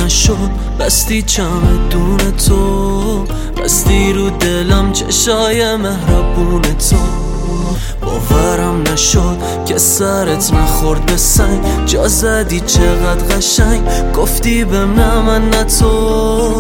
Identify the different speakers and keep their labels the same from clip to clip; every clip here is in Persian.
Speaker 1: نشد بستی چمدون تو، بستی رو دلم چشای مهربون تو. باورم نشد که سرت نخورد به سنگ، جا زدی چقدر قشنگ، گفتی بهم نه من نه تو.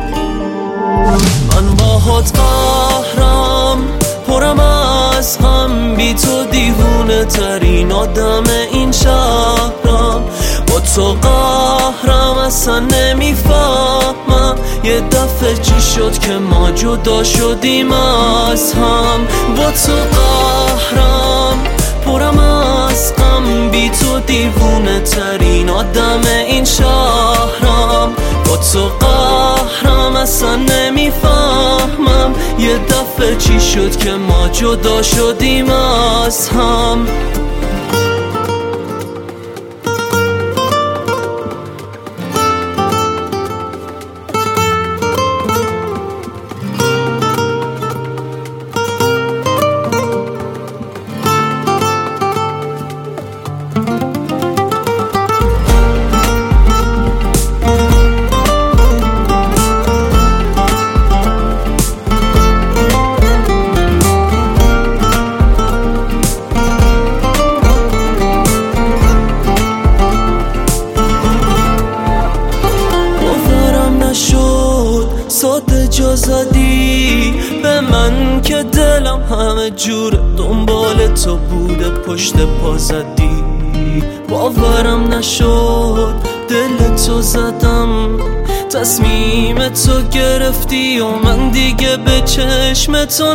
Speaker 1: من باهات قهرم، پرم از غم، بی تو دیوونه ترین آدم این شهرم. با تو قهرم اصلا نمیفهمم یه دفعه چی شد که ما جدا شدیم از هم. با تو قهرم، پرم از غم، بی تو دیوونه ترین آدم این شهرم. با تو قهرم اصلا نمیفهمم یه دفعه چی شد که ما جدا شدیم از هم. ساده جا زدی به من که دلم همه جوره، دنبال تو بوده پشت پا زدی. باورم نشد دل تو زدم، تصمیم تو گرفتی و من دیگه به چشم تو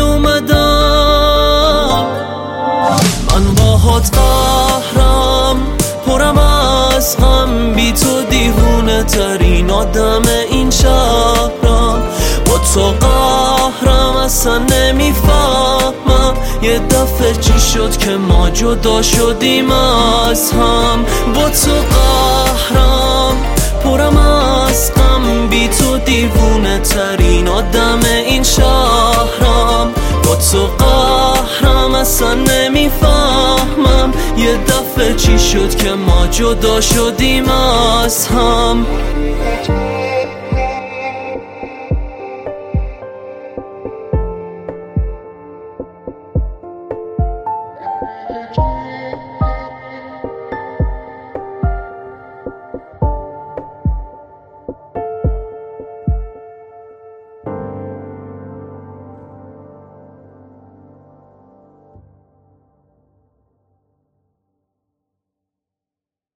Speaker 1: نیومدم. من باهات قهرم، پرم از غم، بی تو دیوونه ترین آدم این شهرم. با تو قهرم اصلا نمیفهمم یه دفعه چی شد که ما جدا شدیم از هم. با تو قهرم، پرم از غم، بی تو دیوونه ترین آدم این شهرم. با تو قهرم اصلا نمیفهمم یه دفعه چی شد که ما جدا شدیم از هم.